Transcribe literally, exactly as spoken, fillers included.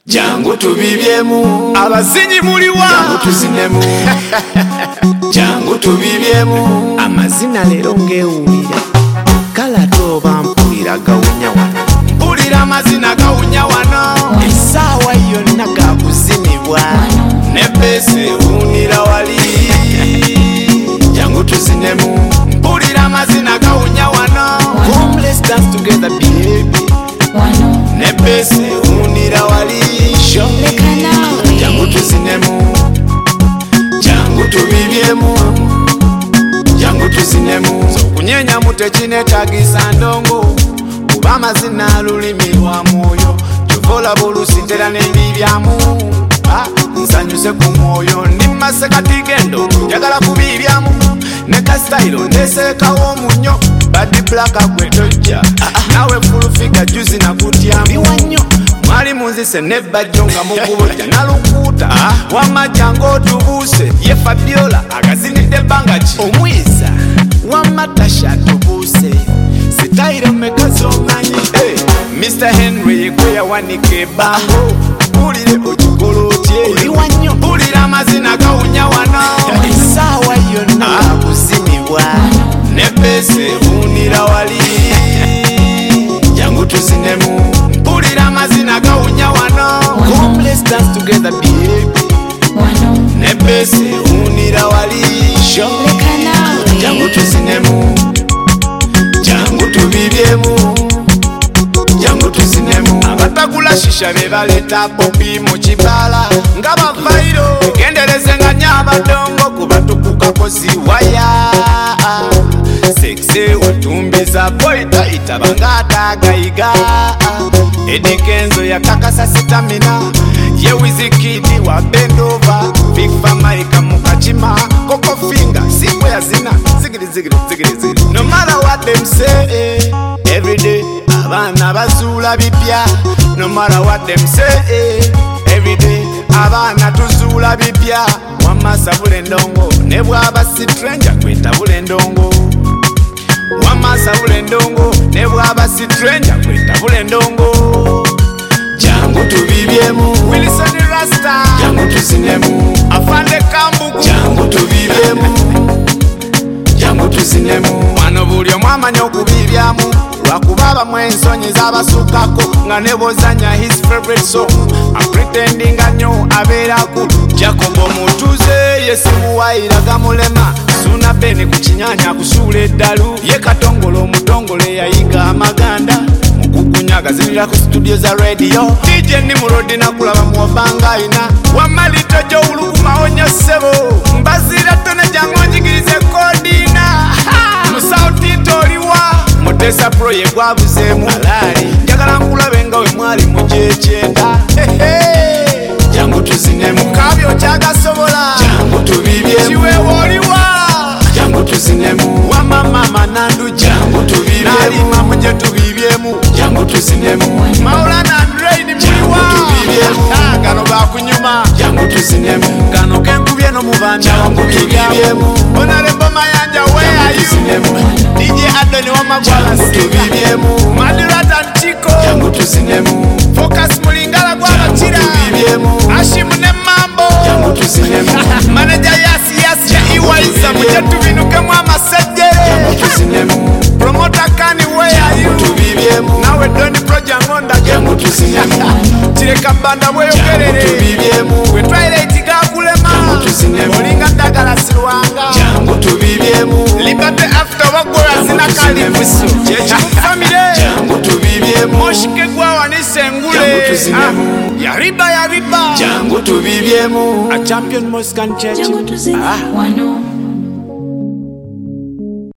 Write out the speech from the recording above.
Jangu tubibyemu abazinyi muliwa jangu tuzinemu jangu tubibyemu amazina lero ngewulira kala toba mpulira gawunya wano mpulira amazina gawunya wano essaawa yonna gakuzinibwa nebbeesi ewunira wali jangu tuzinemu mpulira amazina gawunya wano come let's dance together baby nebbeesi ewunira wali jangu tuzinemu jangu tubibyemu jangu tuzinemu okunyenyamu tekinetagisa ndongo kuba amazina lulimi lwa mwoyo kyovola bulusitera nebibyamu nsanyuse ku mwoyo ndi masekatigendongo njagala kubibyamu ne kasitayiro ndeseekawo omunyo badi blaka gwetojja nawe fulufiga juzi nakutyamu mwali munzise nebajjo nga mukubujja nalukuuta wamajja ng'otubuuse ye Fabiola agazinidde ebbanga ki omwiza wamatasha tubuuse sitayiro meka zomanyi mister Henry yegwe yawanika ebbango mpulire okikola otye oliwa nnyo mpulira amazina gawunya wano essaawa yonna gakuzinibwa nebbeesi ewunira wali jangu tuzinemu mpulira amazina gawunya wano come let's dance together baby nebbeesi ewunira wali jangu tuzinemu jangu tubibyemu jangu tuzinemu abatagula shisha be baleeta popi mu kibala nga bavairo genderezenga nnyo abadongo kuba tukukako ziwaya sekise watumbiza boyitayita bangaatagayiga edikenzo yakakasa sitamina ye wizikidi wa bendova big famaika mukachima koko finga sikwe yazina zigiri zigiri zigiri zigiri no matter what them say every day abana bazuula bipya no matter what them say every day abana tuzuula bipya wamasa bule ndongo ne bwaba si stranger kweta bule ndongo wamasa bule ndongo ne bwaba si stranger kweta bule ndongo jangu tubibyemu Wilson Rasta jangu tuzinemu afande kambugu jangu tubibyemu jangu tuzinemu wano buli omu amanya okubibyamu lwakuba abamu ensonyi z'abasukkako nga nebozanya his favorite song apretendinga nnyo abeeraku Jacob omutuze yesimuwayira gamulema suna beni ku kinyanya kusuula eddalu ye katongole omutongole yayiga amaganda mukukunyaga zinira ku studio za radio D J Nimurodi nakulaba muwabanga ayina wamalito gy'owulugumawo nnyo ssebo mbazira tone jangu onjigirize kodina musawutito oliwa mutesa pro ye gwabuzeemu alaali njagala nkulabe nga we mwali mu gyekyenda jangu tuzinemu kabyo kyagasobola jangu tubibyemu kiweewa oliwa jangu tuzinemu wamamama nandu jangu tubibyemu nalima mu gye tubibyemu jangu tuzinemu maulana andreini muliwa tubibyemu gano bakunyuma jangu tuzinemu gano kenkubye no mubanja jangu tubibyemu onalembo mayanja weayu D J Adoni wamagwala jangu tubibyemu Madirata Ntiko jangu tuzinemu Focus Mulingala gwabakira tubibyemu Ashimu ne Mambo jangu tuzinemu manager yasi yasi ya Iwaiza muje tubinukemu amasejjere jangu tuzinemu promoter Kani weayu tubibyemu nawe Doni Project Ngonda jangu tuzinemu kireka banda bweyogerere tubibyemu we twilight gakulema tuzinemu olinga ddagala sirwanga jangu tubibyemu liberty after wagoya zina kalifuso kyekimufamire jangu tubibyemu moshike gwawanise engule jangu tuzinemu yariba yariba jangu tubibyemu a champion Moscan church Jangu tuzinemu.